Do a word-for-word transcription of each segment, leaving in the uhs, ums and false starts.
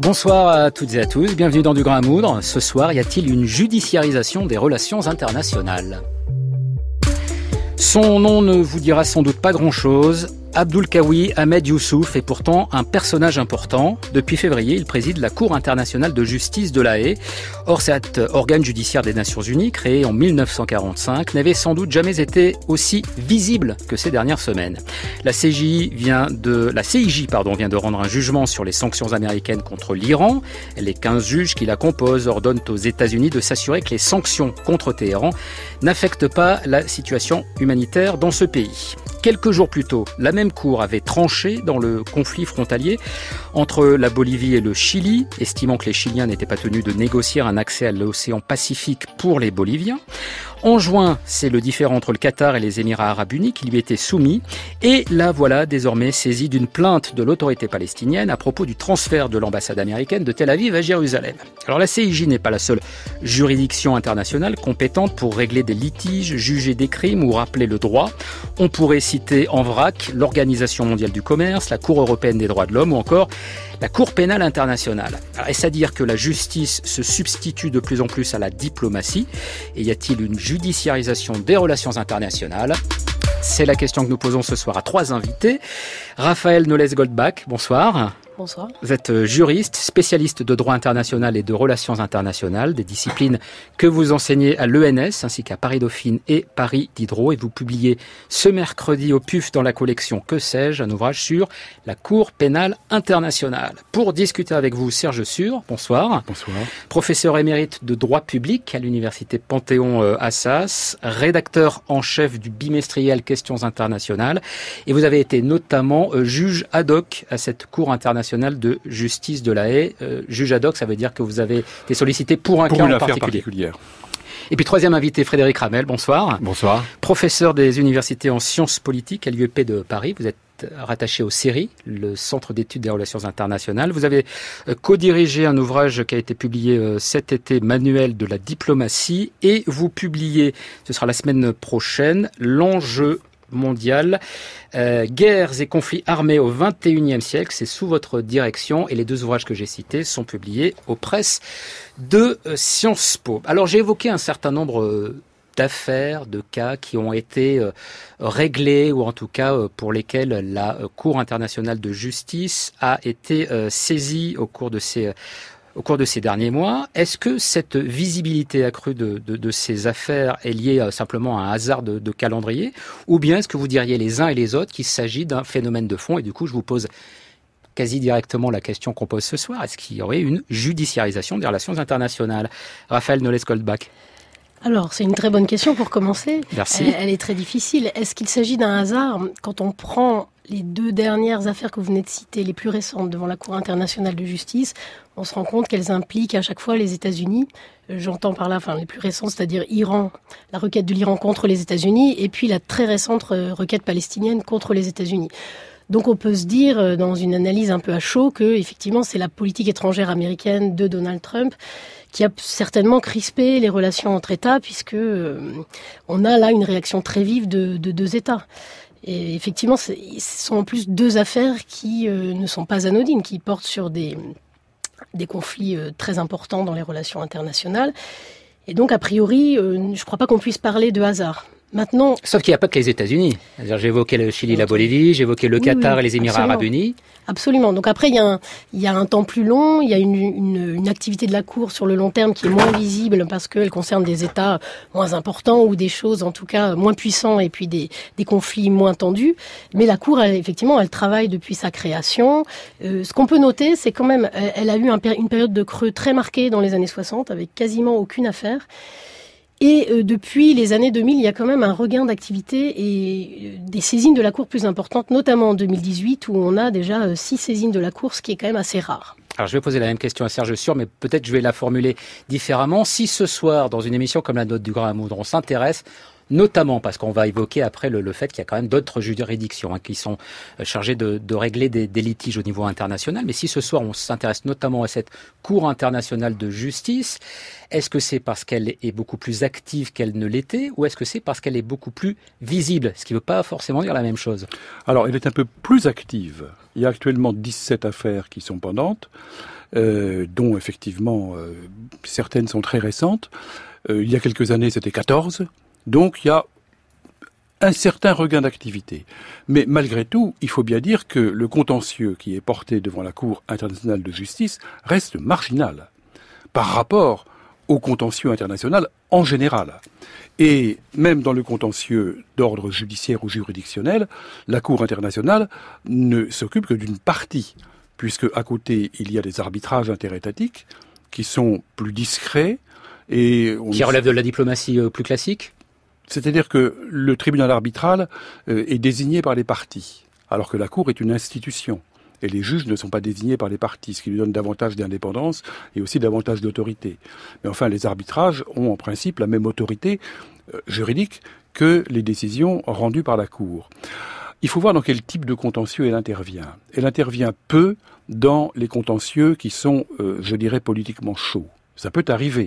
Bonsoir à toutes et à tous, bienvenue dans Du Grain à Moudre. Ce soir, y a-t-il une judiciarisation des relations internationales ? Son nom ne vous dira sans doute pas grand-chose. Abdul Qawi Ahmed Youssouf est pourtant un personnage important. Depuis février, il préside la Cour internationale de justice de La Haye. Or, cet organe judiciaire des Nations Unies, créé en mille neuf cent quarante-cinq, n'avait sans doute jamais été aussi visible que ces dernières semaines. La C J vient de, la C I J pardon, vient de rendre un jugement sur les sanctions américaines contre l'Iran. Les quinze juges qui la composent ordonnent aux États-Unis de s'assurer que les sanctions contre Téhéran n'affectent pas la situation humanitaire dans ce pays. Quelques jours plus tôt, la même Cour avait tranché dans le conflit frontalier entre la Bolivie et le Chili, estimant que les Chiliens n'étaient pas tenus de négocier un accès à l'océan Pacifique pour les Boliviens. En juin, c'est le différend entre le Qatar et les Émirats arabes unis qui lui était soumis. Et la voilà désormais saisie d'une plainte de l'autorité palestinienne à propos du transfert de l'ambassade américaine de Tel Aviv à Jérusalem. Alors la C I J n'est pas la seule juridiction internationale compétente pour régler des litiges, juger des crimes ou rappeler le droit. On pourrait citer en vrac l'Organisation mondiale du commerce, la Cour européenne des droits de l'homme ou encore la Cour pénale internationale. Alors, est-ce à dire que la justice se substitue de plus en plus à la diplomatie ? Et y a-t-il une judiciarisation des relations internationales ? C'est la question que nous posons ce soir à trois invités. Raphaël Nolès-Goldbach, bonsoir. Bonsoir. Vous êtes juriste, spécialiste de droit international et de relations internationales, des disciplines que vous enseignez à l'E N S ainsi qu'à Paris-Dauphine et Paris Diderot. Et vous publiez ce mercredi au P U F dans la collection Que sais-je, un ouvrage sur la Cour pénale internationale. Pour discuter avec vous, Serge Sur, bonsoir. Bonsoir. Professeur émérite de droit public à l'université Panthéon-Assas, rédacteur en chef du bimestriel Questions internationales. Et vous avez été notamment juge ad hoc à cette Cour internationale de justice de La Haye. Euh, juge ad hoc, ça veut dire que vous avez été sollicité pour un pour cas une en affaire particulier. particulière. Et puis troisième invité, Frédéric Ramel, bonsoir. Bonsoir. Professeur des universités en sciences politiques à l'U E P de Paris. Vous êtes rattaché au C E R I, le Centre d'études des relations internationales. Vous avez co-dirigé un ouvrage qui a été publié cet été, Manuel de la diplomatie, et vous publiez, ce sera la semaine prochaine, L'enjeu mondial, euh, guerres et conflits armés au vingt et unième siècle, c'est sous votre direction et les deux ouvrages que j'ai cités sont publiés aux presses de euh, Sciences Po. Alors j'ai évoqué un certain nombre euh, d'affaires, de cas qui ont été euh, réglés ou en tout cas euh, pour lesquels la euh, Cour internationale de justice a été euh, saisie au cours de ces euh, Au cours de ces derniers mois. Est-ce que cette visibilité accrue de, de, de ces affaires est liée euh, simplement à un hasard de, de calendrier, ou bien est-ce que vous diriez les uns et les autres qu'il s'agit d'un phénomène de fond? Et du coup, je vous pose quasi directement la question qu'on pose ce soir. Est-ce qu'il y aurait une judiciarisation des relations internationales? Raphaël Nolès-Goldbach. Alors, c'est une très bonne question pour commencer. Merci. Elle, elle est très difficile. Est-ce qu'il s'agit d'un hasard? Quand on prend les deux dernières affaires que vous venez de citer, les plus récentes devant la Cour internationale de justice, on se rend compte qu'elles impliquent à chaque fois les États-Unis. J'entends par là, enfin, les plus récentes, c'est-à-dire Iran, la requête de l'Iran contre les États-Unis, et puis la très récente requête palestinienne contre les États-Unis. Donc on peut se dire, dans une analyse un peu à chaud, que effectivement c'est la politique étrangère américaine de Donald Trump qui a certainement crispé les relations entre États, puisque euh, on a là une réaction très vive de, de deux États. Et effectivement, ce sont en plus deux affaires qui euh, ne sont pas anodines, qui portent sur des, des conflits euh, très importants dans les relations internationales. Et donc, a priori, euh, je ne crois pas qu'on puisse parler de hasard. Maintenant, sauf qu'il n'y a pas que les États-Unis. C'est-à-dire, j'ai évoqué le Chili, la Bolivie, j'ai évoqué le oui, Qatar oui, et les Émirats absolument. arabes unis. Absolument. Donc après, il y, a un, il y a un temps plus long, il y a une, une, une activité de la Cour sur le long terme qui est moins visible parce qu'elle concerne des États moins importants ou des choses en tout cas moins puissants et puis des, des conflits moins tendus. Mais la Cour, elle, effectivement, elle travaille depuis sa création. Euh, ce qu'on peut noter, c'est quand même, elle, elle a eu un, une période de creux très marquée dans les années soixante avec quasiment aucune affaire. Et euh, depuis les années deux mille, il y a quand même un regain d'activité et euh, des saisines de la Cour plus importantes, notamment en deux mille dix-huit, où on a déjà euh, six saisines de la Cour, ce qui est quand même assez rare. Alors je vais poser la même question à Serge Sur, mais peut-être je vais la formuler différemment. Si ce soir, dans une émission comme la nôtre du Grain à Moudre, on s'intéresse notamment parce qu'on va évoquer après le, le fait qu'il y a quand même d'autres juridictions hein, qui sont chargées de, de régler des, des litiges au niveau international. Mais si ce soir on s'intéresse notamment à cette Cour internationale de justice, est-ce que c'est parce qu'elle est beaucoup plus active qu'elle ne l'était, ou est-ce que c'est parce qu'elle est beaucoup plus visible, ce qui ne veut pas forcément dire la même chose? Alors, elle est un peu plus active. Il y a actuellement dix-sept affaires qui sont pendantes. euh, dont effectivement euh, certaines sont très récentes. Euh, il y a quelques années, c'était quatorze. Donc il y a un certain regain d'activité. Mais malgré tout, il faut bien dire que le contentieux qui est porté devant la Cour internationale de justice reste marginal par rapport au contentieux international en général. Et même dans le contentieux d'ordre judiciaire ou juridictionnel, la Cour internationale ne s'occupe que d'une partie, puisque à côté, il y a des arbitrages interétatiques qui sont plus discrets et on... qui relèvent de la diplomatie euh, plus classique. C'est-à-dire que le tribunal arbitral euh, est désigné par les parties, alors que la Cour est une institution. Et les juges ne sont pas désignés par les parties, ce qui lui donne davantage d'indépendance et aussi davantage d'autorité. Mais enfin, les arbitrages ont en principe la même autorité euh, juridique que les décisions rendues par la Cour. Il faut voir dans quel type de contentieux elle intervient. Elle intervient peu dans les contentieux qui sont, euh, je dirais, politiquement chauds. Ça peut arriver.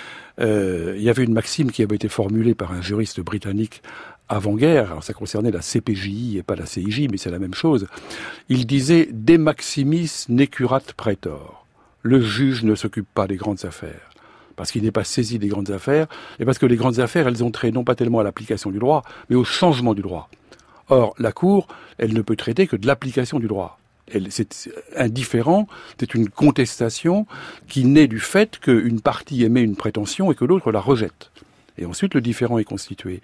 Euh, il y avait une maxime qui avait été formulée par un juriste britannique avant-guerre, alors ça concernait la C P J I et pas la C I J, mais c'est la même chose. Il disait « De maximis necurat praetor ». Le juge ne s'occupe pas des grandes affaires, parce qu'il n'est pas saisi des grandes affaires, et parce que les grandes affaires, elles ont trait non pas tellement à l'application du droit, mais au changement du droit. Or, la Cour, elle ne peut traiter que de l'application du droit. Elle, c'est indifférent, c'est une contestation qui naît du fait qu'une partie émet une prétention et que l'autre la rejette. Et ensuite, le différend est constitué.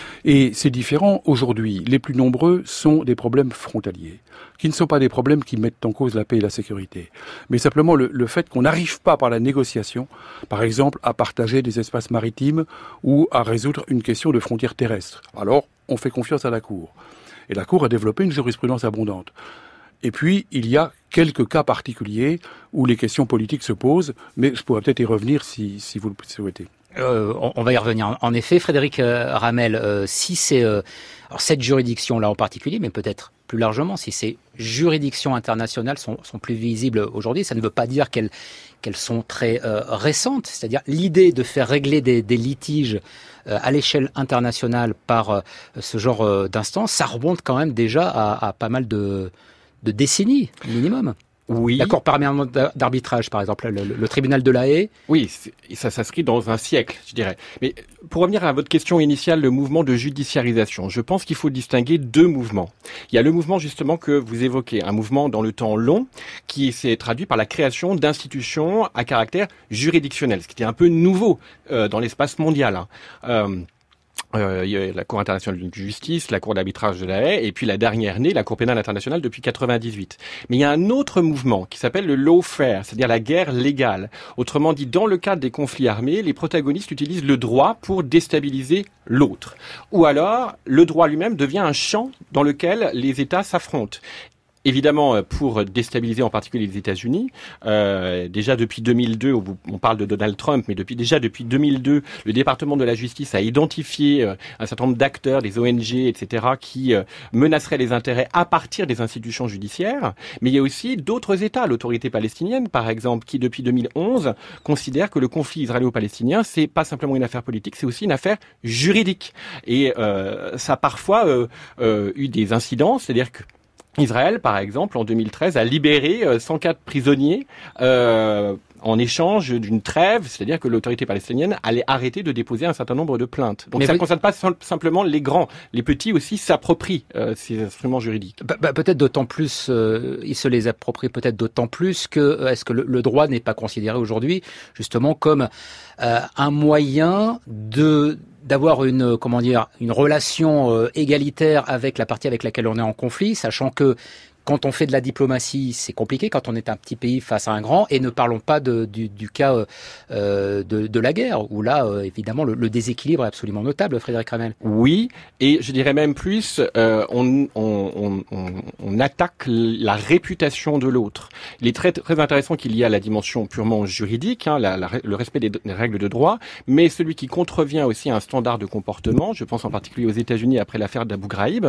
Et ces différends, aujourd'hui, les plus nombreux sont des problèmes frontaliers, qui ne sont pas des problèmes qui mettent en cause la paix et la sécurité, mais simplement le, le fait qu'on n'arrive pas par la négociation, par exemple, à partager des espaces maritimes ou à résoudre une question de frontières terrestres. Alors, on fait confiance à la Cour. Et la Cour a développé une jurisprudence abondante. Et puis, il y a quelques cas particuliers où les questions politiques se posent, mais je pourrais peut-être y revenir si, si vous le souhaitez. Euh, on, on va y revenir. En effet, Frédéric euh, Ramel, euh, si c'est euh, alors cette juridiction-là en particulier, mais peut-être plus largement, si ces juridictions internationales sont, sont plus visibles aujourd'hui, ça ne veut pas dire qu'elles, qu'elles sont très euh, récentes. C'est-à-dire l'idée de faire régler des, des litiges euh, à l'échelle internationale par euh, ce genre euh, d'instance, ça remonte quand même déjà à, à pas mal de, de décennies minimum. Oui. La Cour permanente d'arbitrage, par exemple, le, le tribunal de La Haye. Oui, ça s'inscrit dans un siècle, je dirais. Mais pour revenir à votre question initiale, le mouvement de judiciarisation, je pense qu'il faut distinguer deux mouvements. Il y a le mouvement justement que vous évoquez, un mouvement dans le temps long qui s'est traduit par la création d'institutions à caractère juridictionnel, ce qui était un peu nouveau euh, dans l'espace mondial. Hein. Euh, Euh, il y a la Cour internationale de justice, la Cour d'arbitrage de La Haye, et puis la dernière née, la Cour pénale internationale depuis quatre-vingt-dix-huit. Mais il y a un autre mouvement qui s'appelle le lawfare, c'est-à-dire la guerre légale. Autrement dit, dans le cadre des conflits armés, les protagonistes utilisent le droit pour déstabiliser l'autre. Ou alors, le droit lui-même devient un champ dans lequel les États s'affrontent. Évidemment, pour déstabiliser en particulier les États-Unis, euh, déjà depuis deux mille deux, on parle de Donald Trump, mais depuis déjà depuis deux mille deux, le département de la justice a identifié euh, un certain nombre d'acteurs, des O N G, et cetera, qui euh, menaceraient les intérêts à partir des institutions judiciaires. Mais il y a aussi d'autres États, l'autorité palestinienne, par exemple, qui depuis deux mille onze considère que le conflit israélo-palestinien, c'est pas simplement une affaire politique, c'est aussi une affaire juridique. Et euh, ça a parfois euh, euh, eu des incidents, c'est-à-dire que Israël, par exemple, en deux mille treize, a libéré cent quatre prisonniers euh, en échange d'une trêve, c'est-à-dire que l'autorité palestinienne allait arrêter de déposer un certain nombre de plaintes. Donc mais ça ne vous... concerne pas simplement les grands, les petits aussi s'approprient euh, ces instruments juridiques. Bah, bah, peut-être d'autant plus, euh, ils se les approprient peut-être d'autant plus que euh, est-ce que le, le droit n'est pas considéré aujourd'hui justement comme euh, un moyen de d'avoir une comment dire une relation euh, égalitaire avec la partie avec laquelle on est en conflit, sachant que quand on fait de la diplomatie, c'est compliqué quand on est un petit pays face à un grand, et ne parlons pas de, du, du cas euh, de, de la guerre, où là, euh, évidemment, le, le déséquilibre est absolument notable, Frédéric Ramel. Oui, et je dirais même plus, euh, on, on, on, on attaque la réputation de l'autre. Il est très, très intéressant qu'il y ait la dimension purement juridique, hein, la, la, le respect des, des règles de droit, mais celui qui contrevient aussi à un standard de comportement, je pense en particulier aux États-Unis après l'affaire d'Abu Ghraib,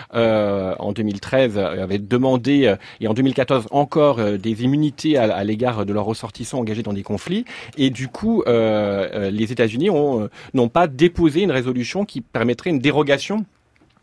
euh, en deux mille treize, avait demandé et en deux mille quatorze encore euh, des immunités à, à l'égard de leurs ressortissants engagés dans des conflits, et du coup euh, euh, les États-Unis ont, euh, n'ont pas déposé une résolution qui permettrait une dérogation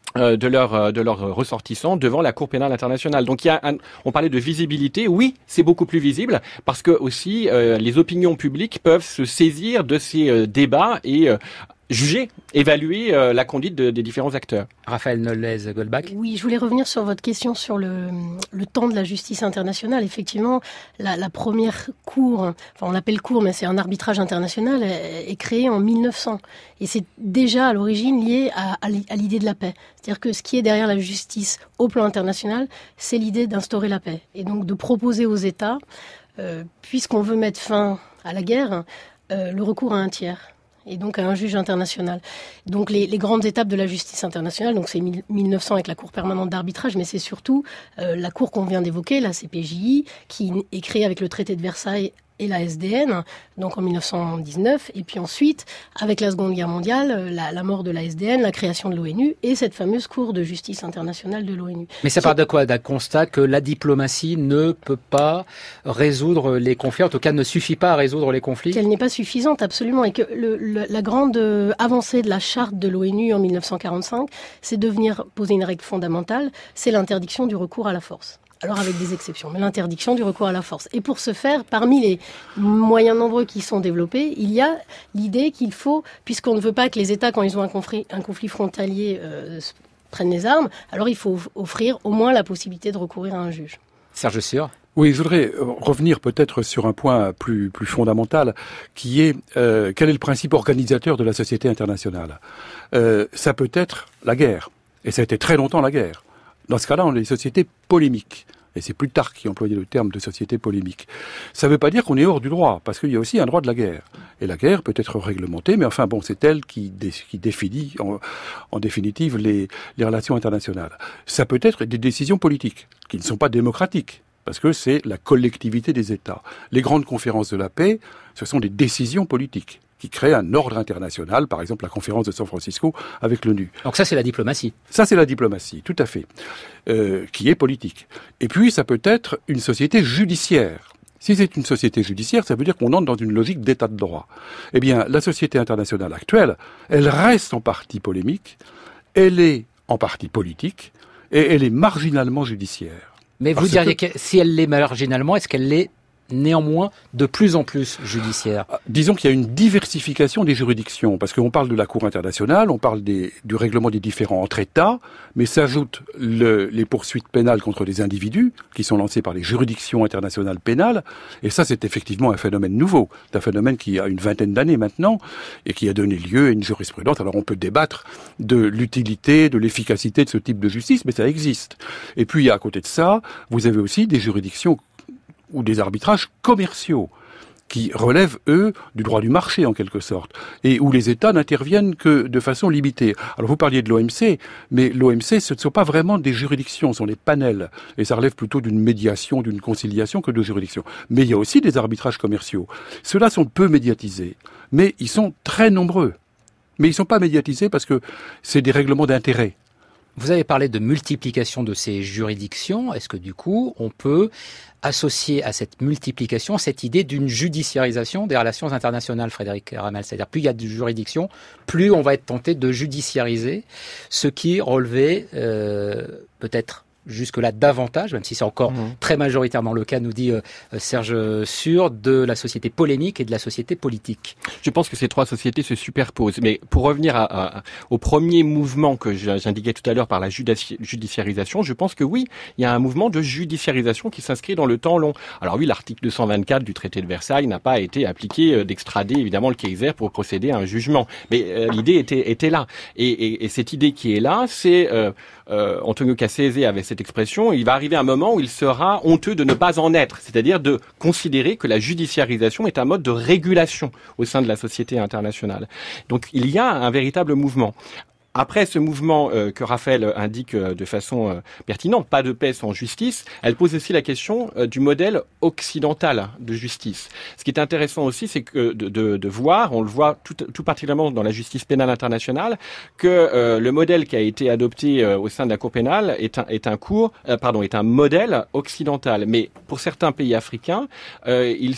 euh, de leurs de leurs ressortissants devant la Cour pénale internationale. Donc il y a un, on parlait de visibilité, oui, c'est beaucoup plus visible parce que aussi euh, les opinions publiques peuvent se saisir de ces euh, débats et euh, juger, évaluer euh, la conduite de, des différents acteurs. Raphaël Nolez-Goldbach. Oui, je voulais revenir sur votre question sur le, le temps de la justice internationale. Effectivement, la, la première cour, enfin on l'appelle cour, mais c'est un arbitrage international, est, est créée en mille neuf cents. Et c'est déjà à l'origine lié à, à l'idée de la paix. C'est-à-dire que ce qui est derrière la justice au plan international, c'est l'idée d'instaurer la paix. Et donc de proposer aux États, euh, puisqu'on veut mettre fin à la guerre, euh, le recours à un tiers. Et donc à un juge international. Donc les, les grandes étapes de la justice internationale, donc c'est mille neuf cents avec la Cour permanente d'arbitrage, mais c'est surtout euh, la Cour qu'on vient d'évoquer, la C P J I, qui est créée avec le traité de Versailles et la S D N, donc en mille neuf cent dix-neuf, et puis ensuite, avec la Seconde Guerre mondiale, la, la mort de la S D N, la création de l'ONU, et cette fameuse Cour de justice internationale de l'ONU. Mais ça part de quoi? D'un constat que la diplomatie ne peut pas résoudre les conflits, en tout cas ne suffit pas à résoudre les conflits? Qu'elle n'est pas suffisante, absolument, et que le, le, la grande avancée de la charte de l'ONU en mille neuf cent quarante-cinq, c'est de venir poser une règle fondamentale, c'est l'interdiction du recours à la force. Alors avec des exceptions, mais l'interdiction du recours à la force. Et pour ce faire, parmi les moyens nombreux qui sont développés, il y a l'idée qu'il faut, puisqu'on ne veut pas que les États, quand ils ont un conflit, un conflit frontalier, euh, prennent les armes, alors il faut offrir au moins la possibilité de recourir à un juge. Serge Sûr. Oui, je voudrais revenir peut-être sur un point plus, plus fondamental, qui est euh, quel est le principe organisateur de la société internationale. Euh, ça peut être la guerre, et ça a été très longtemps la guerre. Dans ce cas-là, on a des sociétés polémiques. Et c'est Plutarque qui employait le terme de société polémique. Ça ne veut pas dire qu'on est hors du droit, parce qu'il y a aussi un droit de la guerre. Et la guerre peut être réglementée, mais enfin bon, c'est elle qui, dé, qui définit en, en définitive les, les relations internationales. Ça peut être des décisions politiques, qui ne sont pas démocratiques, parce que c'est la collectivité des États. Les grandes conférences de la paix, ce sont des décisions politiques qui créent un ordre international, par exemple la conférence de San Francisco avec l'ONU. Donc ça, c'est la diplomatie. Ça, c'est la diplomatie, tout à fait, euh, qui est politique. Et puis, ça peut être une société judiciaire. Si c'est une société judiciaire, ça veut dire qu'on entre dans une logique d'état de droit. Eh bien, la société internationale actuelle, elle reste en partie polémique, elle est en partie politique, et elle est marginalement judiciaire. Mais vous diriez que... que si elle l'est marginalement, est-ce qu'elle l'est néanmoins de plus en plus judiciaire? Disons qu'il y a une diversification des juridictions, parce qu'on parle de la Cour internationale, on parle des, du règlement des différends entre États, mais s'ajoutent le, les poursuites pénales contre les individus, qui sont lancées par les juridictions internationales pénales, et ça c'est effectivement un phénomène nouveau, c'est un phénomène qui a une vingtaine d'années maintenant, et qui a donné lieu à une jurisprudence. Alors on peut débattre de l'utilité, de l'efficacité de ce type de justice, mais ça existe. Et puis à côté de ça, vous avez aussi des juridictions ou des arbitrages commerciaux qui relèvent, eux, du droit du marché, en quelque sorte, et où les États n'interviennent que de façon limitée. Alors, vous parliez de l'O M C, mais l'O M C, ce ne sont pas vraiment des juridictions, ce sont des panels, et ça relève plutôt d'une médiation, d'une conciliation que de juridictions. Mais il y a aussi des arbitrages commerciaux. Ceux-là sont peu médiatisés, mais ils sont très nombreux. Mais ils ne sont pas médiatisés parce que c'est des règlements d'intérêt. Vous avez parlé de multiplication de ces juridictions. Est-ce que du coup, on peut associer à cette multiplication cette idée d'une judiciarisation des relations internationales, Frédéric Ramel? C'est-à-dire, plus il y a de juridictions, plus on va être tenté de judiciariser ce qui relevait euh, peut-être jusque-là davantage, même si c'est encore mmh. très majoritairement le cas, nous dit euh, Serge Sûr, de la société polémique et de la société politique. Je pense que ces trois sociétés se superposent. Mais pour revenir à, à, au premier mouvement que j'indiquais tout à l'heure par la judici- judiciarisation, je pense que oui, il y a un mouvement de judiciarisation qui s'inscrit dans le temps long. Alors oui, l'article deux cent vingt-quatre du traité de Versailles n'a pas été appliqué euh, d'extrader évidemment le Kaiser pour procéder à un jugement. Mais euh, l'idée était, était là. Et, et, et cette idée qui est là, c'est... Euh, Euh, Antonio Cassese avait cette expression, il va arriver un moment où il sera honteux de ne pas en être, c'est-à-dire de considérer que la judiciarisation est un mode de régulation au sein de la société internationale. Donc il y a un véritable mouvement. Après ce mouvement euh, que Raphaël indique euh, de façon euh, pertinente, pas de paix sans justice, elle pose aussi la question euh, du modèle occidental de justice. Ce qui est intéressant aussi, c'est que de, de, de voir, on le voit tout, tout particulièrement dans la justice pénale internationale, que euh, le modèle qui a été adopté euh, au sein de la Cour pénale est un, est un cours, euh, pardon, est un modèle occidental. Mais pour certains pays africains, euh, il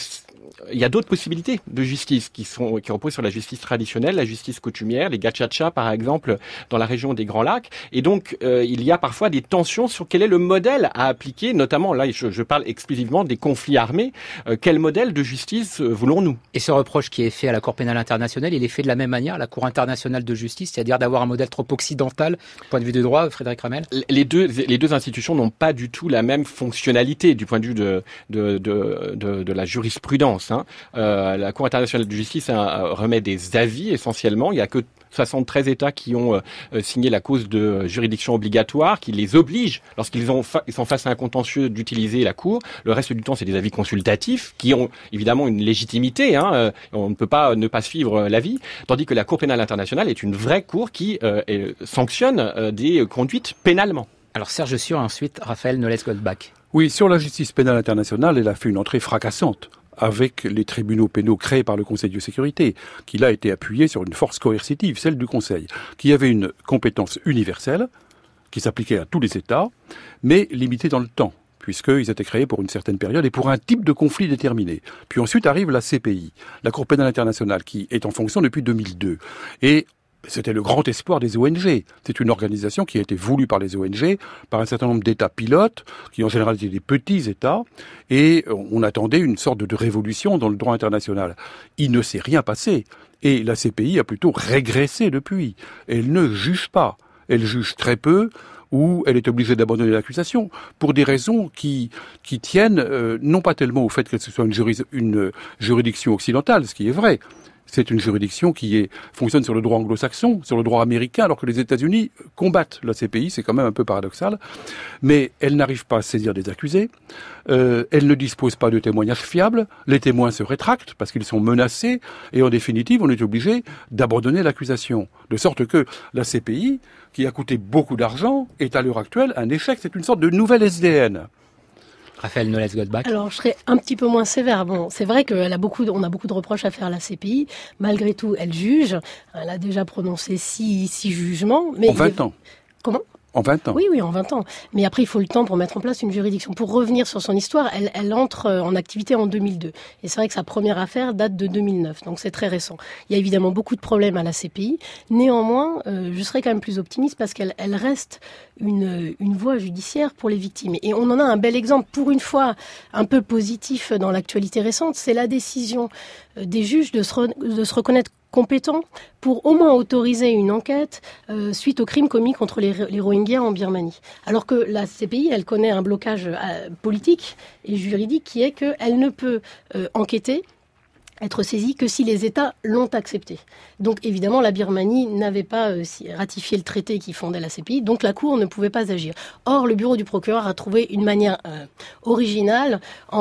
il y a d'autres possibilités de justice qui sont qui reposent sur la justice traditionnelle, la justice coutumière, les gachacha par exemple dans la région des Grands Lacs. Et donc euh, il y a parfois des tensions sur quel est le modèle à appliquer, notamment là je, je parle exclusivement des conflits armés. Euh, quel modèle de justice euh, voulons-nous ? Et ce reproche qui est fait à la Cour pénale internationale, il est fait de la même manière à la Cour internationale de justice, c'est-à-dire d'avoir un modèle trop occidental du point de vue du droit, Frédéric Ramel ? Les deux les deux institutions n'ont pas du tout la même fonctionnalité du point de vue de de de de, de la jurisprudence. Hein. Euh, la Cour internationale de justice hein, remet des avis essentiellement. Il y a que soixante-treize États qui ont euh, signé la cause de juridiction obligatoire, qui les oblige, lorsqu'ils ont fa- ils sont face à un contentieux, d'utiliser la Cour. Le reste du temps, c'est des avis consultatifs qui ont évidemment une légitimité. Hein. Euh, on ne peut pas ne pas suivre l'avis. Tandis que la Cour pénale internationale est une vraie Cour qui euh, est, sanctionne euh, des conduites pénalement. Alors Serge Sur, ensuite Raphaël Nolès-Goldbach. Oui, sur la justice pénale internationale, elle a fait une entrée fracassante avec les tribunaux pénaux créés par le Conseil de sécurité, qui là était appuyé sur une force coercitive, celle du Conseil, qui avait une compétence universelle, qui s'appliquait à tous les États, mais limitée dans le temps, puisqu'ils étaient créés pour une certaine période et pour un type de conflit déterminé. Puis ensuite arrive la C P I, la Cour pénale internationale, qui est en fonction depuis deux mille deux. Et c'était le grand espoir des O N G. C'est une organisation qui a été voulue par les O N G, par un certain nombre d'États pilotes, qui en général étaient des petits États, et on attendait une sorte de révolution dans le droit international. Il ne s'est rien passé, et la C P I a plutôt régressé depuis. Elle ne juge pas, elle juge très peu, ou elle est obligée d'abandonner l'accusation, pour des raisons qui, qui tiennent euh, non pas tellement au fait que ce soit une, juris, une juridiction occidentale, ce qui est vrai. C'est une juridiction qui est, fonctionne sur le droit anglo-saxon, sur le droit américain, alors que les États-Unis combattent la C P I, c'est quand même un peu paradoxal. Mais elle n'arrive pas à saisir des accusés, euh, elle ne dispose pas de témoignages fiables, les témoins se rétractent parce qu'ils sont menacés, et en définitive, on est obligé d'abandonner l'accusation. De sorte que la C P I, qui a coûté beaucoup d'argent, est à l'heure actuelle un échec, c'est une sorte de nouvelle S D N. Raphaël Nolès-Goldbach. Alors, je serais un petit peu moins sévère. Bon, c'est vrai qu'elle a beaucoup, on a beaucoup de reproches à faire à la C P I. Malgré tout, elle juge. Elle a déjà prononcé six, six jugements. Mais en vingt ans. Comment ? En vingt ans. Oui, oui, en vingt ans. Mais après, il faut le temps pour mettre en place une juridiction. Pour revenir sur son histoire, elle, elle entre en activité en deux mille deux. Et c'est vrai que sa première affaire date de deux mille neuf. Donc c'est très récent. Il y a évidemment beaucoup de problèmes à la C P I. Néanmoins, euh, je serais quand même plus optimiste parce qu'elle elle reste une, une voie judiciaire pour les victimes. Et on en a un bel exemple, pour une fois, un peu positif dans l'actualité récente. C'est la décision des juges de se, re, de se reconnaître compétents pour au moins autoriser une enquête euh, suite aux crimes commis contre les, les Rohingyas en Birmanie. Alors que la C P I, elle connaît un blocage euh, politique et juridique qui est qu'elle ne peut euh, enquêter, être saisie que si les États l'ont accepté. Donc évidemment, la Birmanie n'avait pas euh, ratifié le traité qui fondait la C P I, donc la Cour ne pouvait pas agir. Or, le bureau du procureur a trouvé une manière euh, originale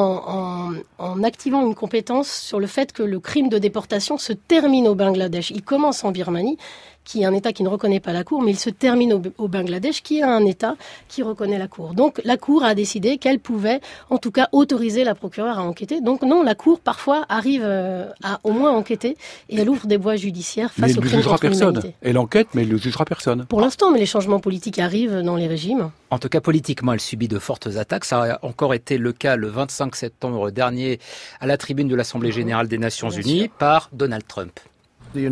en, en, en activant une compétence sur le fait que le crime de déportation se termine au Bangladesh. Il commence en Birmanie, qui est un État qui ne reconnaît pas la Cour, mais il se termine au, au Bangladesh, qui est un État qui reconnaît la Cour. Donc la Cour a décidé qu'elle pouvait, en tout cas, autoriser la procureure à enquêter. Donc non, la Cour, parfois, arrive euh, à au moins enquêter, et elle ouvre des voies judiciaires face aux crimes contre l'humanité. Elle enquête, mais elle ne jugera personne. Pour l'instant, mais les changements politiques arrivent dans les régimes. En tout cas, politiquement, elle subit de fortes attaques. Ça a encore été le cas le vingt-cinq septembre dernier à la tribune de l'Assemblée générale des Nations Unies par Donald Trump. Les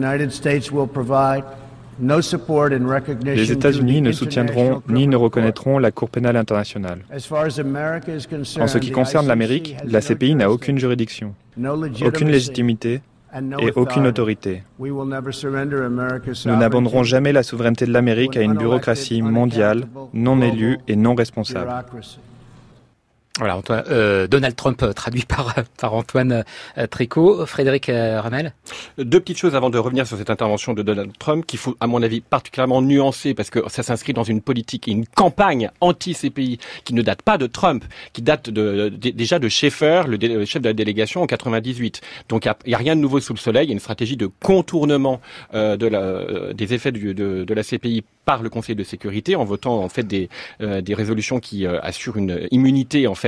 États-Unis ne soutiendront ni ne reconnaîtront la Cour pénale internationale. En ce qui concerne l'Amérique, la C P I n'a aucune juridiction, aucune légitimité et aucune autorité. Nous n'abandonnerons jamais la souveraineté de l'Amérique à une bureaucratie mondiale, non élue et non responsable. Voilà, Antoine, euh, Donald Trump traduit par, par Antoine euh, Tricot. Frédéric euh, Ramel. Deux petites choses avant de revenir sur cette intervention de Donald Trump qu'il faut, à mon avis, particulièrement nuancer parce que ça s'inscrit dans une politique et une campagne anti-C P I qui ne date pas de Trump, qui date de, de, déjà de Schaeffer, le, dé, le chef de la délégation en quatre-vingt-dix-huit. Donc il n'y a, a rien de nouveau sous le soleil. Il y a une stratégie de contournement euh, de la, euh, des effets du, de, de la C P I par le Conseil de sécurité en votant en fait des, euh, des résolutions qui euh, assurent une immunité en fait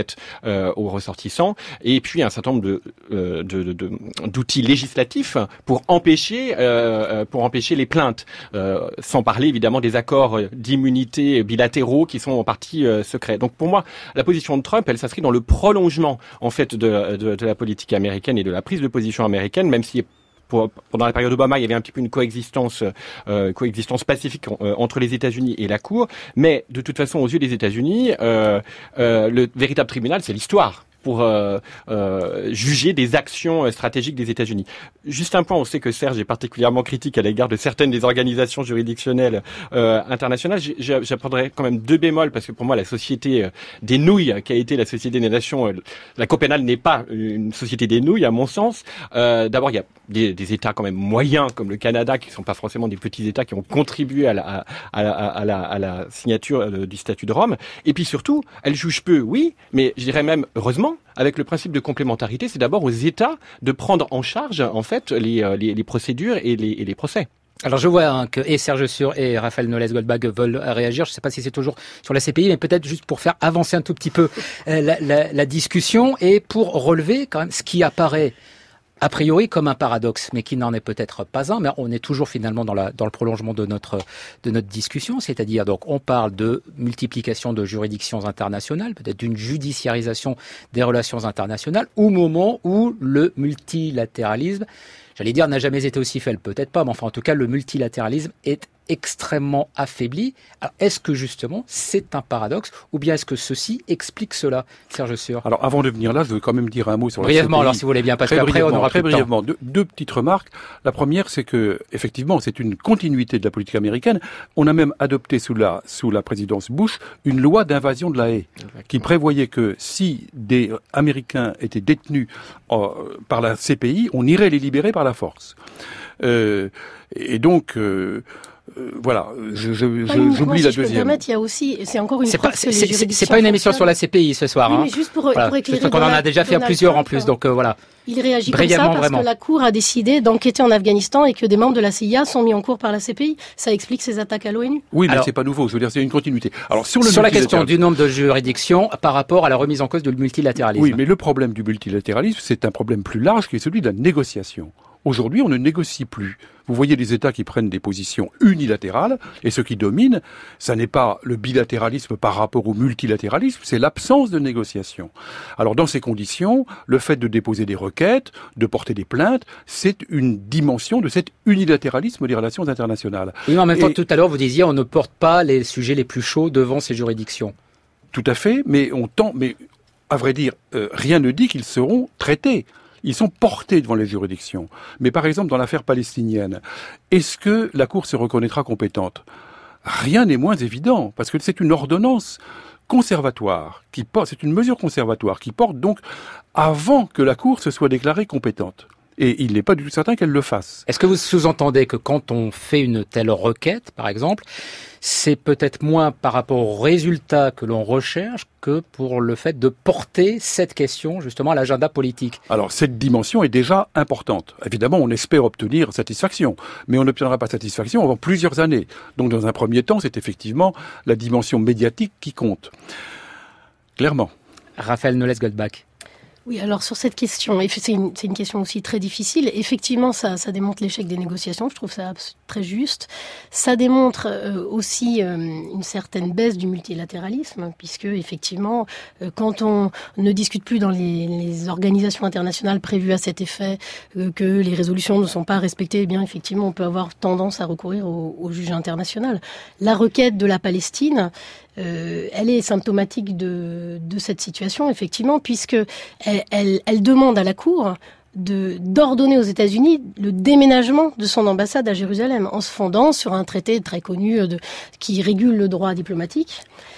fait euh, aux ressortissants, et puis un certain nombre de, euh, de, de, de d'outils législatifs pour empêcher euh, pour empêcher les plaintes, euh, sans parler évidemment des accords d'immunité bilatéraux qui sont en partie euh, secrets. Donc pour moi, la position de Trump, elle s'inscrit dans le prolongement en fait de, de, de la politique américaine et de la prise de position américaine, même si Pour, pendant la période Obama, il y avait un petit peu une coexistence, euh, coexistence pacifique euh, entre les États-Unis et la Cour. Mais de toute façon, aux yeux des États-Unis, euh, euh, le véritable tribunal, c'est l'histoire pour euh, euh, juger des actions stratégiques des États-Unis. Juste un point, on sait que Serge est particulièrement critique à l'égard de certaines des organisations juridictionnelles euh, internationales. J'apprendrai quand même deux bémols, parce que pour moi, la société des nouilles, qui a été la Société des Nations, euh, la Cour pénale n'est pas une société des nouilles, à mon sens. Euh, D'abord, il y a des, des États quand même moyens, comme le Canada, qui ne sont pas forcément des petits États qui ont contribué à la, à, à, à la, à la signature du statut de Rome. Et puis surtout, elle juge peu, oui, mais je dirais même, heureusement, avec le principe de complémentarité, c'est d'abord aux États de prendre en charge en fait les, les, les procédures et les, et les procès. Alors je vois hein, que et Serge Sur et Raphaël Nolès-Goldbach veulent réagir. Je ne sais pas si c'est toujours sur la C P I, mais peut-être juste pour faire avancer un tout petit peu euh, la, la, la discussion et pour relever quand même ce qui apparaît a priori comme un paradoxe, mais qui n'en est peut-être pas un, mais on est toujours finalement dans, la, dans le prolongement de notre, de notre discussion, c'est-à-dire donc on parle de multiplication de juridictions internationales, peut-être d'une judiciarisation des relations internationales, au moment où le multilatéralisme, j'allais dire n'a jamais été aussi faible, peut-être pas, mais enfin en tout cas le multilatéralisme est extrêmement affaibli. Alors, est-ce que justement c'est un paradoxe ou bien est-ce que ceci explique cela, Serge Sur? Alors avant de venir là, je veux quand même dire un mot sur la brièvement, C P I. alors si vous voulez bien, parce qu'après on aura très plus de brièvement, temps. Deux, deux petites remarques. La première, c'est que effectivement, c'est une continuité de la politique américaine. On a même adopté sous la sous la présidence Bush une loi d'invasion de la haie qui prévoyait que si des Américains étaient détenus euh, par la C P I, on irait les libérer par la force. Euh, et donc euh, Euh, voilà, je, je, je, j'oublie si la je peux deuxième. me permettre, il y a aussi, c'est encore une c'est preuve pas, que les c'est, juridictions c'est pas une émission fonctionnent. sur la C P I ce soir. Oui, hein. mais juste pour, voilà. pour éclairer. Juste qu'on en a déjà fait Donald plusieurs Trump, en plus, donc euh, voilà. Il réagit Brièvement, comme ça parce vraiment. que la Cour a décidé d'enquêter en Afghanistan et que des membres de la C I A sont mis en cours par la C P I. Ça explique ces attaques à l'ONU. Oui, mais Alors, c'est pas nouveau. Je veux dire, c'est une continuité. Alors sur, le sur la question multilatéral- du nombre de juridictions par rapport à la remise en cause du multilatéralisme. Oui, mais le problème du multilatéralisme, c'est un problème plus large qui est celui de la négociation. Aujourd'hui, on ne négocie plus. Vous voyez des États qui prennent des positions unilatérales, et ce qui domine, ça n'est pas le bilatéralisme par rapport au multilatéralisme, c'est l'absence de négociation. Alors dans ces conditions, le fait de déposer des requêtes, de porter des plaintes, c'est une dimension de cet unilatéralisme des relations internationales. Oui, mais en même temps, Et- tout à l'heure, vous disiez, on ne porte pas les sujets les plus chauds devant ces juridictions. Tout à fait, mais on tend, mais à vrai dire, euh, rien ne dit qu'ils seront traités. Ils sont portés devant les juridictions. Mais par exemple, dans l'affaire palestinienne, est-ce que la Cour se reconnaîtra compétente ? Rien n'est moins évident, parce que c'est une ordonnance conservatoire, qui porte, c'est une mesure conservatoire, qui porte donc avant que la Cour se soit déclarée compétente. Et il n'est pas du tout certain qu'elle le fasse. Est-ce que vous sous-entendez que quand on fait une telle requête, par exemple, c'est peut-être moins par rapport au résultat que l'on recherche que pour le fait de porter cette question justement à l'agenda politique? Alors cette dimension est déjà importante. Évidemment, on espère obtenir satisfaction, mais on n'obtiendra pas satisfaction avant plusieurs années. Donc dans un premier temps, c'est effectivement la dimension médiatique qui compte. Clairement. Raphaël Nolès-Goldbach. Oui, alors sur cette question, c'est une, c'est une question aussi très difficile. Effectivement, ça, ça démontre l'échec des négociations. Je trouve ça très juste. Ça démontre euh, aussi euh, une certaine baisse du multilatéralisme, puisque effectivement, euh, quand on ne discute plus dans les, les organisations internationales prévues à cet effet, euh, que les résolutions ne sont pas respectées, eh bien effectivement, on peut avoir tendance à recourir au, au juge international. La requête de la Palestine, Euh, elle est symptomatique de, de cette situation, effectivement, puisque elle, elle, elle demande à la Cour de, d'ordonner aux États-Unis le déménagement de son ambassade à Jérusalem, en se fondant sur un traité très connu de, qui régule le droit diplomatique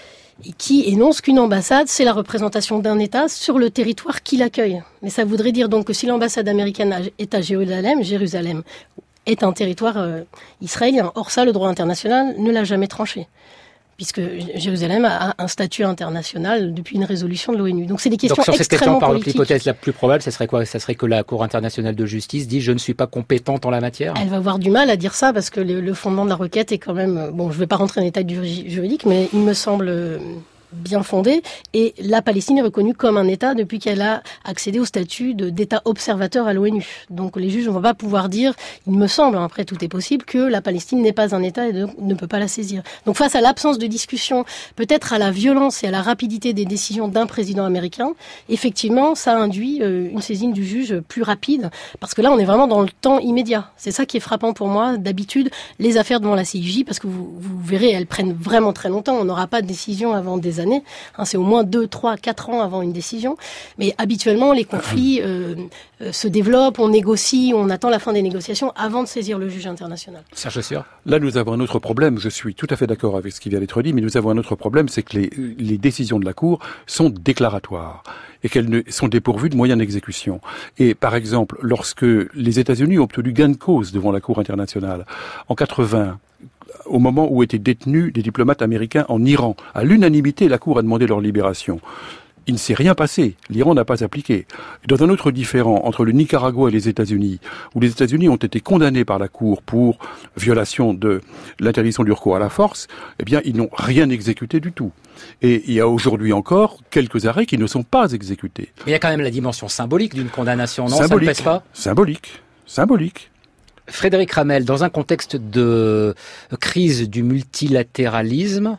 et qui énonce qu'une ambassade, c'est la représentation d'un État sur le territoire qui l'accueille. Mais ça voudrait dire donc que si l'ambassade américaine est à Jérusalem, Jérusalem est un territoire euh, israélien. Or ça, le droit international ne l'a jamais tranché, puisque Jérusalem a un statut international depuis une résolution de l'ONU. Donc c'est des questions Donc sur cette question, extrêmement par politiques. l'hypothèse la plus probable, ça serait quoi? Ça serait que la Cour internationale de justice dit « je ne suis pas compétente en la matière ». Elle va avoir du mal à dire ça, parce que le, le fondement de la requête est quand même... Bon, je ne vais pas rentrer dans les détails du juridique, mais il me semble bien fondée. Et la Palestine est reconnue comme un État depuis qu'elle a accédé au statut de, d'État observateur à l'ONU. Donc les juges ne vont pas pouvoir dire, il me semble, hein, après tout est possible, que la Palestine n'est pas un État et donc ne peut pas la saisir. Donc face à l'absence de discussion, peut-être à la violence et à la rapidité des décisions d'un président américain, effectivement, ça induit euh, une saisine du juge plus rapide, parce que là, on est vraiment dans le temps immédiat. C'est ça qui est frappant pour moi. D'habitude, les affaires devant la C I J, parce que vous, vous verrez, elles prennent vraiment très longtemps. On n'aura pas de décision avant des années. Hein, c'est au moins deux, trois, quatre ans avant une décision. Mais habituellement, les conflits euh, euh, se développent, on négocie, on attend la fin des négociations avant de saisir le juge international. Serge Sur. Là, nous avons un autre problème. Je suis tout à fait d'accord avec ce qui vient d'être dit, mais nous avons un autre problème, c'est que les, les décisions de la Cour sont déclaratoires et qu'elles ne, sont dépourvues de moyens d'exécution. Et par exemple, lorsque les États-Unis ont obtenu gain de cause devant la Cour internationale en quatre-vingts, au moment où étaient détenus des diplomates américains en Iran. À l'unanimité, la Cour a demandé leur libération. Il ne s'est rien passé. L'Iran n'a pas appliqué. Dans un autre différend entre le Nicaragua et les États-Unis, où les États-Unis ont été condamnés par la Cour pour violation de l'interdiction du recours à la force, eh bien, ils n'ont rien exécuté du tout. Et il y a aujourd'hui encore quelques arrêts qui ne sont pas exécutés. Mais il y a quand même la dimension symbolique d'une condamnation, non? Symbolique. Ça ne pèse pas? Symbolique. Symbolique. Frédéric Ramel, dans un contexte de crise du multilatéralisme,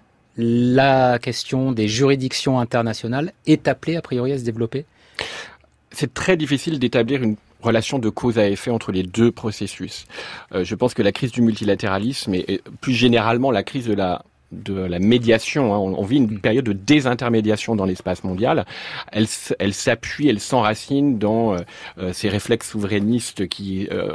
la question des juridictions internationales est appelée a priori à se développer? C'est très difficile d'établir une relation de cause à effet entre les deux processus. Euh, je pense que la crise du multilatéralisme et, et plus généralement la crise de la de la médiation, hein. on, on vit une période de désintermédiation dans l'espace mondial. Elle, elle s'appuie, elle s'enracine dans euh, ces réflexes souverainistes qui euh,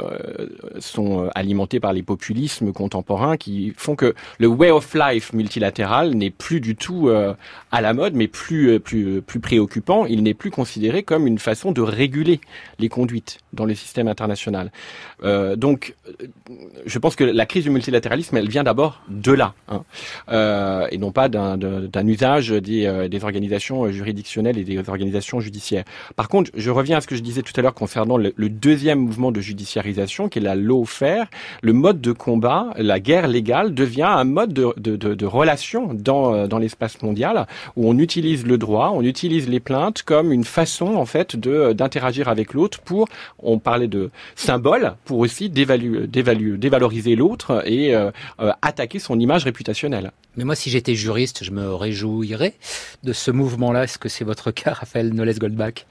sont alimentés par les populismes contemporains, qui font que le way of life multilatéral n'est plus du tout euh, à la mode, mais plus plus plus préoccupant. Il n'est plus considéré comme une façon de réguler les conduites dans le système international. Euh, donc, je pense que la crise du multilatéralisme, elle vient d'abord de là, hein. Euh, et non pas d'un, d'un usage des, euh, des organisations juridictionnelles et des organisations judiciaires. Par contre, je reviens à ce que je disais tout à l'heure concernant le, le deuxième mouvement de judiciarisation, qui est la lawfare. Le mode de combat, la guerre légale, devient un mode de, de, de, de relation dans, dans l'espace mondial, où on utilise le droit, on utilise les plaintes comme une façon, en fait, de, d'interagir avec l'autre pour, on parlait de symbole, pour aussi dévaluer, dévaluer, dévaloriser l'autre et euh, euh, attaquer son image réputationnelle. Mais moi, si j'étais juriste, je me réjouirais de ce mouvement-là. Est-ce que c'est votre cas, Raphaël Knollès-Goldbach?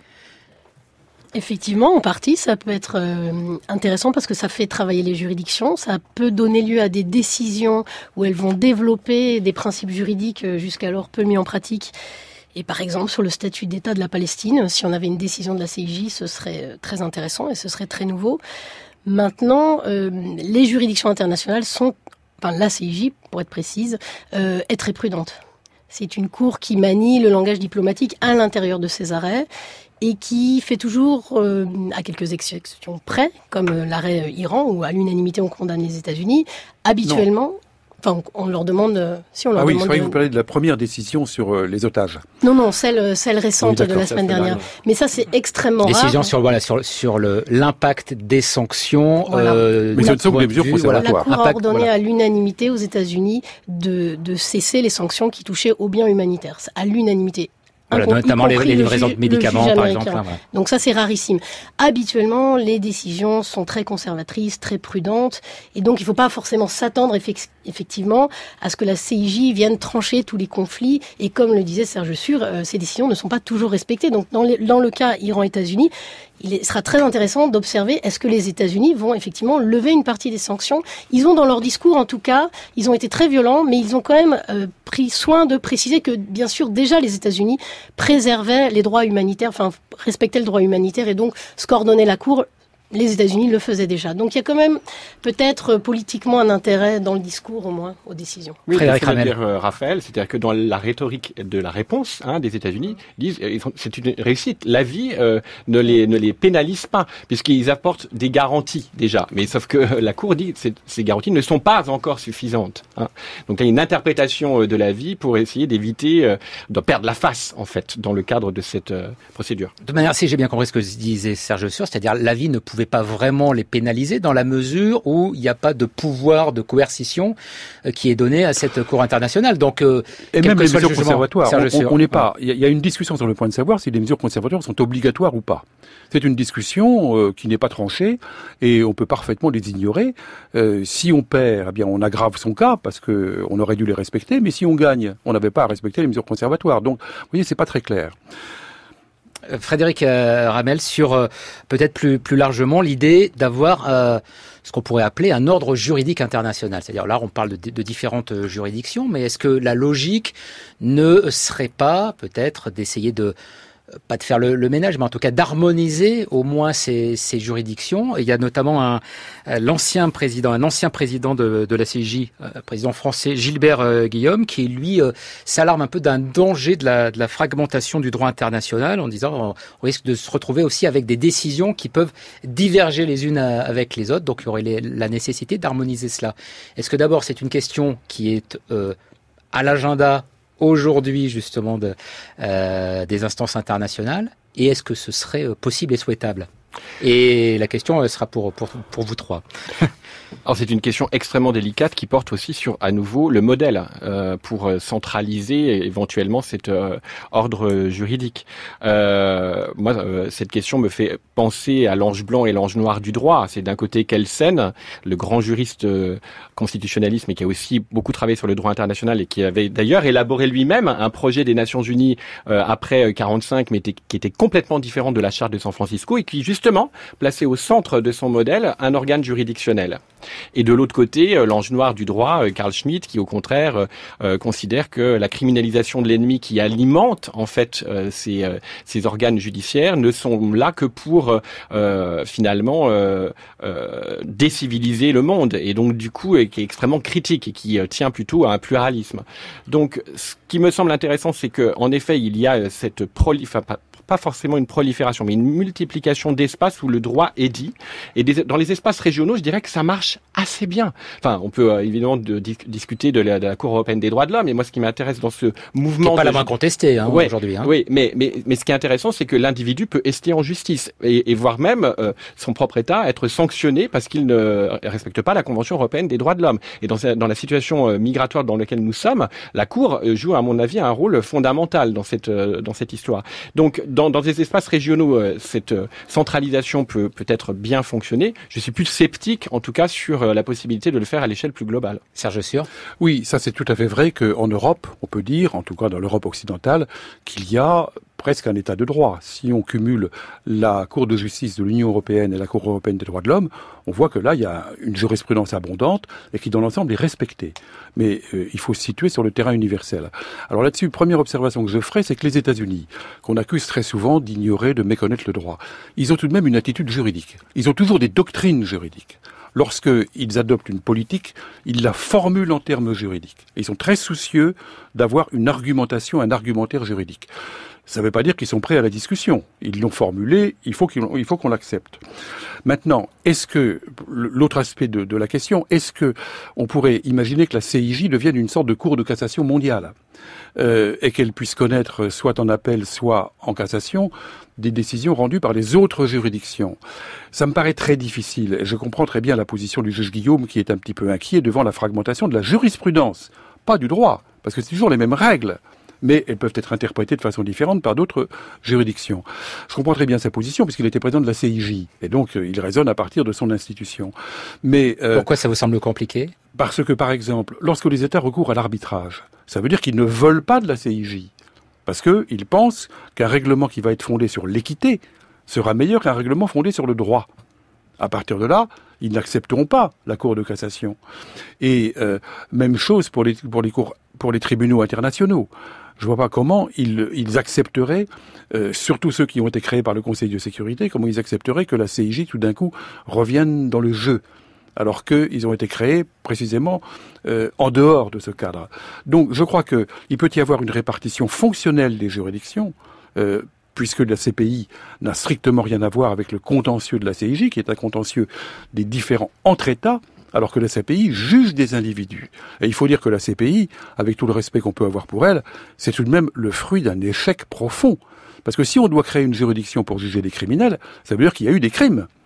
Effectivement, en partie, ça peut être euh, intéressant parce que ça fait travailler les juridictions, ça peut donner lieu à des décisions où elles vont développer des principes juridiques euh, jusqu'alors peu mis en pratique. Et par exemple, sur le statut d'État de la Palestine, si on avait une décision de la C I J, ce serait très intéressant et ce serait très nouveau. Maintenant, euh, les juridictions internationales sont, enfin la C I J, pour être précise, euh, est très prudente. C'est une cour qui manie le langage diplomatique à l'intérieur de ses arrêts et qui fait toujours, euh, à quelques exceptions près, comme l'arrêt Iran, où à l'unanimité on condamne les États-Unis, habituellement... Non. Enfin, on leur demande... Si on leur ah oui, demande je croyais de... que vous parlez de la première décision sur euh, les otages. Non, non, celle, celle récente oui, de la semaine dernière. Dernière. Mais ça, c'est extrêmement Décision rare. Décision sur, voilà, sur, sur le, l'impact des sanctions. Voilà. Euh, Mais ce ne sont que des mesures conservatoires. La Cour a ordonné voilà. à l'unanimité aux États-Unis de, de cesser les sanctions qui touchaient aux biens humanitaires. À l'unanimité. Voilà, notamment les, les livraisons de médicaments, par exemple. Hein, voilà. Donc ça, c'est rarissime. Habituellement, les décisions sont très conservatrices, très prudentes, et donc il ne faut pas forcément s'attendre effectivement à ce que la C I J vienne trancher tous les conflits. Et comme le disait Serge Sur, euh, ces décisions ne sont pas toujours respectées. Donc dans, les, dans le cas Iran-États-Unis, il sera très intéressant d'observer est-ce que les États-Unis vont effectivement lever une partie des sanctions. Ils ont dans leur discours, en tout cas, ils ont été très violents, mais ils ont quand même euh, pris soin de préciser que, bien sûr, déjà les États-Unis préservaient les droits humanitaires, enfin respectaient le droit humanitaire et donc ce qu'ordonnait la Cour, les États-Unis le faisaient déjà. Donc il y a quand même peut-être politiquement un intérêt dans le discours, au moins, aux décisions. Oui, Frédéric Ramel. Dire, euh, Raphaël, c'est-à-dire que dans la rhétorique de la réponse hein, des États-Unis, ils disent ils sont, c'est une réussite. La vie euh, ne les ne les pénalise pas puisqu'ils apportent des garanties déjà. Mais sauf que la Cour dit que ces garanties ne sont pas encore suffisantes. Hein. Donc il y a une interprétation de la vie pour essayer d'éviter euh, de perdre la face en fait dans le cadre de cette euh, procédure. De manière, si j'ai bien compris ce que disait Serge Sur, c'est-à-dire la vie ne pouvait pouvez pas vraiment les pénaliser dans la mesure où il n'y a pas de pouvoir de coercition euh, qui est donné à cette Cour internationale. Donc, euh, et même les mesures conservatoires, on n'est pas. Il y a une discussion sur le point de savoir si les mesures conservatoires sont obligatoires ou pas. C'est une discussion euh, qui n'est pas tranchée et on peut parfaitement les ignorer. Euh, si on perd, eh bien on aggrave son cas parce que on aurait dû les respecter, mais si on gagne, on n'avait pas à respecter les mesures conservatoires. Donc, vous voyez, c'est pas très clair. Frédéric euh, Ramel, sur euh, peut-être plus plus largement l'idée d'avoir euh, ce qu'on pourrait appeler un ordre juridique international. C'est-à-dire là, on parle de, de différentes juridictions, mais est-ce que la logique ne serait pas peut-être d'essayer de pas de faire le, le ménage, mais en tout cas d'harmoniser au moins ces, ces juridictions. Et il y a notamment un, l'ancien président, un ancien président de, de la C I J, euh, président français Gilbert euh, Guillaume, qui lui euh, s'alarme un peu d'un danger de la, de la fragmentation du droit international en disant on, on risque de se retrouver aussi avec des décisions qui peuvent diverger les unes à, avec les autres. Donc il y aurait les, la nécessité d'harmoniser cela. Est-ce que d'abord c'est une question qui est euh, à l'agenda aujourd'hui justement de, euh, des instances internationales, et est-ce que ce serait possible et souhaitable? Et la question sera pour, pour, pour vous trois. Alors c'est une question extrêmement délicate qui porte aussi sur, à nouveau, le modèle euh, pour centraliser éventuellement cet euh, ordre juridique. Euh, moi, euh, cette question me fait penser à l'ange blanc et l'ange noir du droit. C'est d'un côté Kelsen, le grand juriste euh, constitutionnaliste, mais qui a aussi beaucoup travaillé sur le droit international et qui avait d'ailleurs élaboré lui-même un projet des Nations Unies euh, après quarante-cinq, mais était, qui était complètement différent de la Charte de San Francisco et qui justement plaçait au centre de son modèle un organe juridictionnel. Et de l'autre côté, euh, l'ange noir du droit, euh, Carl Schmitt, qui au contraire euh, euh, considère que la criminalisation de l'ennemi qui alimente en fait euh, ces, euh, ces organes judiciaires ne sont là que pour euh, finalement euh, euh, déciviliser le monde, et donc du coup euh, qui est extrêmement critique et qui euh, tient plutôt à un pluralisme. Donc ce qui me semble intéressant, c'est que en effet il y a cette prolifération, pas forcément une prolifération, mais une multiplication d'espaces où le droit est dit. Et des, dans les espaces régionaux, je dirais que ça marche assez bien. Enfin, on peut euh, évidemment de, di- discuter de la, de la Cour européenne des droits de l'homme, mais moi, ce qui m'intéresse dans ce mouvement... Qui n'est pas de... la main contestée hein, ouais, aujourd'hui. Hein. Oui, mais, mais, mais ce qui est intéressant, c'est que l'individu peut ester en justice, et, et voire même euh, son propre État être sanctionné parce qu'il ne respecte pas la Convention européenne des droits de l'homme. Et dans, dans la situation euh, migratoire dans laquelle nous sommes, la Cour euh, joue, à mon avis, un rôle fondamental dans cette, euh, dans cette histoire. Donc, dans, dans des espaces régionaux, euh, cette euh, centralisation peut peut-être bien fonctionner. Je suis plus sceptique, en tout cas, sur euh, la possibilité de le faire à l'échelle plus globale. Serge Sûr. Oui, ça c'est tout à fait vrai qu'en Europe, on peut dire, en tout cas dans l'Europe occidentale, qu'il y a presque un état de droit. Si on cumule la Cour de justice de l'Union européenne et la Cour européenne des droits de l'homme, on voit que là, il y a une jurisprudence abondante et qui, dans l'ensemble, est respectée. Mais euh, il faut se situer sur le terrain universel. Alors là-dessus, première observation que je ferai, c'est que les États-Unis, qu'on accuse très souvent d'ignorer, de méconnaître le droit, ils ont tout de même une attitude juridique. Ils ont toujours des doctrines juridiques. Lorsqu'ils adoptent une politique, ils la formulent en termes juridiques. Et ils sont très soucieux d'avoir une argumentation, un argumentaire juridique. Ça ne veut pas dire qu'ils sont prêts à la discussion. Ils l'ont formulé, il faut, qu'il, il faut qu'on l'accepte. Maintenant, est-ce que, l'autre aspect de, de la question, est-ce que on pourrait imaginer que la C I J devienne une sorte de cour de cassation mondiale euh, et qu'elle puisse connaître, soit en appel, soit en cassation, des décisions rendues par les autres juridictions? Ça me paraît très difficile. Et je comprends très bien la position du juge Guillaume qui est un petit peu inquiet devant la fragmentation de la jurisprudence, pas du droit, parce que c'est toujours les mêmes règles, mais elles peuvent être interprétées de façon différente par d'autres juridictions. Je comprends très bien sa position, puisqu'il était président de la C I J, et donc euh, il raisonne à partir de son institution. Mais euh, pourquoi ça vous semble compliqué? Parce que, par exemple, lorsque les États recourent à l'arbitrage, ça veut dire qu'ils ne veulent pas de la C I J, parce qu'ils pensent qu'un règlement qui va être fondé sur l'équité sera meilleur qu'un règlement fondé sur le droit. À partir de là, ils n'accepteront pas la Cour de cassation. Et euh, même chose pour les, pour les cours, pour les tribunaux internationaux. Je vois pas comment ils, ils accepteraient, euh, surtout ceux qui ont été créés par le Conseil de sécurité, comment ils accepteraient que la C I J, tout d'un coup, revienne dans le jeu, alors qu'ils ont été créés précisément euh, en dehors de ce cadre. Donc, je crois qu'il peut y avoir une répartition fonctionnelle des juridictions, euh, puisque la C P I n'a strictement rien à voir avec le contentieux de la C I J, qui est un contentieux des différents entre États, alors que la C P I juge des individus. Et il faut dire que la C P I, avec tout le respect qu'on peut avoir pour elle, c'est tout de même le fruit d'un échec profond. Parce que si on doit créer une juridiction pour juger des criminels, ça veut dire qu'il y a eu des crimes.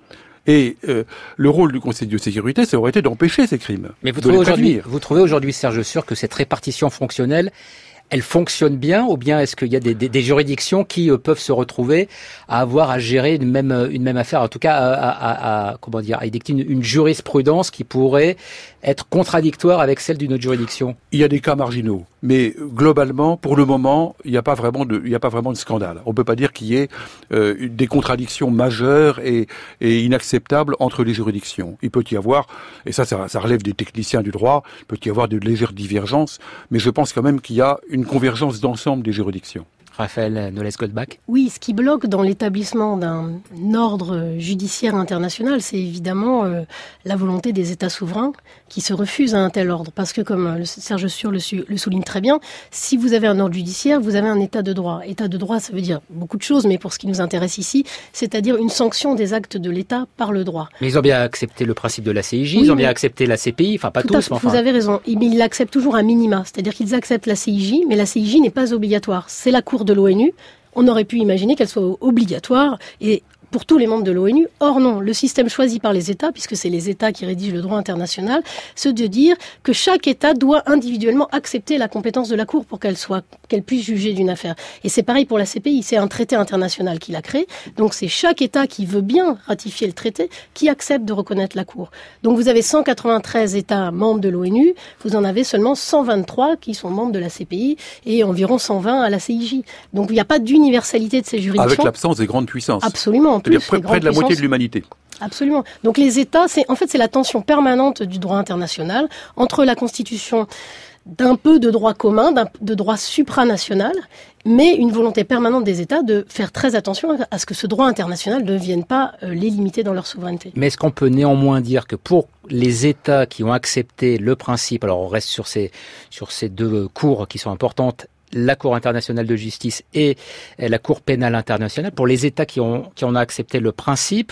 Et euh, le rôle du Conseil de sécurité, ça aurait été d'empêcher ces crimes. Mais vous trouvez aujourd'hui, vous trouvez aujourd'hui, Serge Sûr, que cette répartition fonctionnelle, elle fonctionne bien, ou bien est-ce qu'il y a des, des, des juridictions qui euh, peuvent se retrouver à avoir à gérer une même une même affaire, en tout cas à, à, à comment dire, à édicter une, une jurisprudence qui pourrait être contradictoire avec celle d'une autre juridiction? Il y a des cas marginaux, mais globalement, pour le moment, il n'y a pas vraiment de il n'y a pas vraiment de scandale. On peut pas dire qu'il y ait euh, des contradictions majeures et, et inacceptables entre les juridictions. Il peut y avoir, et ça, ça, ça relève des techniciens du droit, il peut y avoir de légères divergences, mais je pense quand même qu'il y a une convergence d'ensemble des juridictions. Raphaël Nolès-Goldbach. Oui, ce qui bloque dans l'établissement d'un ordre judiciaire international, c'est évidemment euh, la volonté des États souverains qui se refusent à un tel ordre. Parce que, comme le Serge Sûr le, le souligne très bien, si vous avez un ordre judiciaire, vous avez un état de droit. État de droit, ça veut dire beaucoup de choses, mais pour ce qui nous intéresse ici, c'est-à-dire une sanction des actes de l'État par le droit. Mais ils ont bien accepté le principe de la C I J, oui, ils ont bien accepté la C P I, enfin pas tous, mais enfin... Vous avez raison, mais ils l'acceptent toujours à minima, c'est-à-dire qu'ils acceptent la C I J, mais la C I J n'est pas obligatoire. C'est la Cour de l'ONU. On aurait pu imaginer qu'elle soit obligatoire et pour tous les membres de l'ONU. Or non, le système choisi par les États, puisque c'est les États qui rédigent le droit international, c'est de dire que chaque État doit individuellement accepter la compétence de la Cour pour qu'elle soit, qu'elle puisse juger d'une affaire. Et c'est pareil pour la C P I, c'est un traité international qui l'a créé. Donc c'est chaque État qui veut bien ratifier le traité qui accepte de reconnaître la Cour. Donc vous avez cent quatre-vingt-treize États membres de l'ONU, vous en avez seulement cent vingt-trois qui sont membres de la C P I et environ cent vingt à la C I J. Donc il n'y a pas d'universalité de ces juridictions. Avec l'absence des grandes puissances. Absolument. C'est-à-dire près, près de la moitié de l'humanité. Absolument. Donc les États, c'est en fait c'est la tension permanente du droit international entre la constitution d'un peu de droit commun, d'un, de droit supranational, mais une volonté permanente des États de faire très attention à ce que ce droit international ne vienne pas euh, les limiter dans leur souveraineté. Mais est-ce qu'on peut néanmoins dire que pour les États qui ont accepté le principe, alors on reste sur ces, sur ces deux cours qui sont importantes, la Cour internationale de justice et la Cour pénale internationale, pour les États qui ont, qui en ont accepté le principe,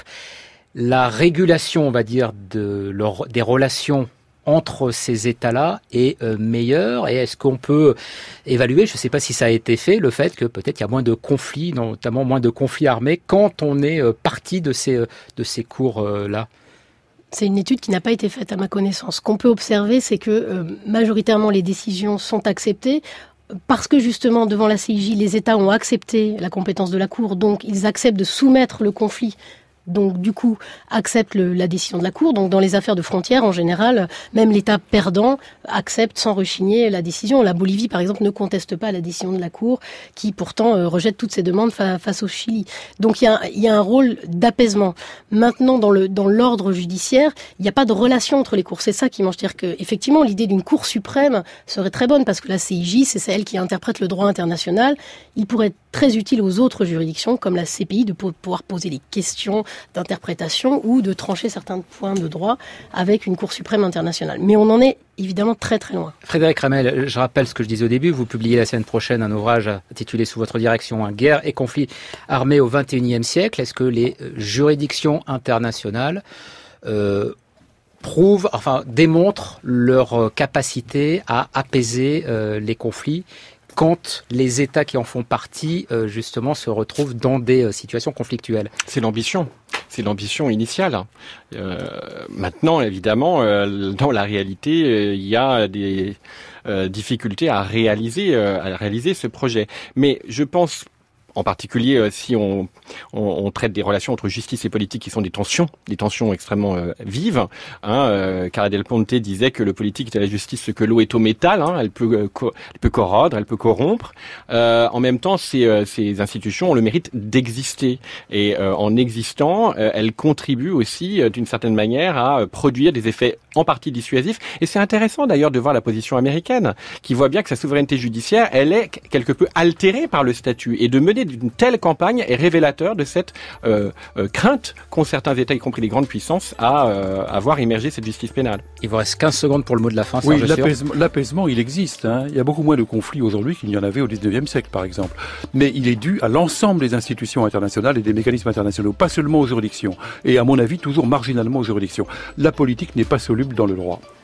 la régulation, on va dire, de leur, des relations entre ces États-là est euh, meilleure, et est-ce qu'on peut évaluer, je ne sais pas si ça a été fait, le fait que peut-être il y a moins de conflits, notamment moins de conflits armés quand on est euh, parti de ces, de ces cours-là? C'est une étude qui n'a pas été faite à ma connaissance. Ce qu'on peut observer, c'est que euh, majoritairement les décisions sont acceptées. Parce que justement, devant la C I J, les États ont accepté la compétence de la Cour, donc ils acceptent de soumettre le conflit, donc du coup acceptent le, la décision de la Cour. Donc dans les affaires de frontières, en général, même l'État perdant accepte sans rechigner la décision. La Bolivie, par exemple, ne conteste pas la décision de la Cour, qui pourtant euh, rejette toutes ses demandes fa- face au Chili. Donc il y a, il y a un rôle d'apaisement. Maintenant, dans le dans l'ordre judiciaire, il n'y a pas de relation entre les cours. C'est ça qui mange. C'est-à-dire que effectivement, l'idée d'une Cour suprême serait très bonne parce que la C I J, c'est celle qui interprète le droit international. Il pourrait être très utile aux autres juridictions, comme la C P I, de pouvoir poser les questions d'interprétation ou de trancher certains points de droit avec une Cour suprême internationale. Mais on en est évidemment très très loin. Frédéric Ramel, je rappelle ce que je disais au début, vous publiez la semaine prochaine un ouvrage intitulé sous votre direction, hein, Guerre et conflits armés au vingt et unième siècle. Est-ce que les juridictions internationales euh, prouvent, enfin démontrent leur capacité à apaiser euh, les conflits quand les États qui en font partie, euh, justement, se retrouvent dans des euh, situations conflictuelles? C'est l'ambition. C'est l'ambition initiale. Euh, maintenant, évidemment, euh, dans la réalité, euh, il y a des euh, difficultés à réaliser, euh, à réaliser ce projet. Mais je pense, en particulier, euh, si on, on, on traite des relations entre justice et politique qui sont des tensions, des tensions extrêmement euh, vives. Hein, euh, Carla Del Ponte disait que le politique est à la justice ce que l'eau est au métal. Hein, elle peut, euh, co- elle peut corrodre, elle peut corrompre. Euh, en même temps, ces, euh, ces institutions ont le mérite d'exister. Et euh, en existant, euh, elles contribuent aussi, euh, d'une certaine manière, à euh, produire des effets en partie dissuasifs. Et c'est intéressant d'ailleurs de voir la position américaine, qui voit bien que sa souveraineté judiciaire, elle est quelque peu altérée par le statut, et de mener d'une telle campagne est révélateur de cette euh, euh, crainte qu'ont certains États, y compris les grandes puissances, à euh, avoir immergé cette justice pénale. Il vous reste quinze secondes pour le mot de la fin. Oui, l'apaisement, l'apaisement, il existe. Hein. Il y a beaucoup moins de conflits aujourd'hui qu'il n'y en avait au dix-neuvième siècle, par exemple. Mais il est dû à l'ensemble des institutions internationales et des mécanismes internationaux, pas seulement aux juridictions. Et à mon avis, toujours marginalement aux juridictions. La politique n'est pas soluble dans le droit.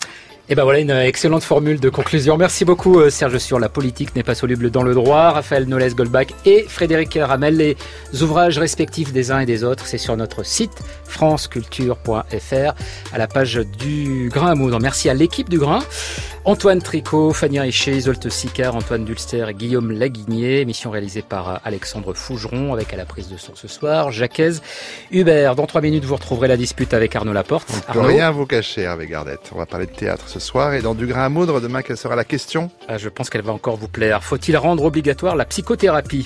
Et ben voilà une excellente formule de conclusion. Merci beaucoup Serge Sur. La politique n'est pas soluble dans le droit. Raphaël Nolès-Goldbach et Frédéric Ramel. Les ouvrages respectifs des uns et des autres, c'est sur notre site franceculture point f r à la page du Grain à moudre. Merci à l'équipe du Grain. Antoine Tricot, Fanny Richer, Zolte Sicard, Antoine Dulster et Guillaume Laguigné. Émission réalisée par Alexandre Fougeron avec à la prise de son ce soir Jacques Hubert. Dans trois minutes, vous retrouverez la dispute avec Arnaud Laporte. On ne peut rien vous cacher, Hervé Gardette. On va parler de théâtre ce soir et dans Du Grain à moudre, demain, quelle sera la question ? Ah, je pense qu'elle va encore vous plaire. Faut-il rendre obligatoire la psychothérapie ?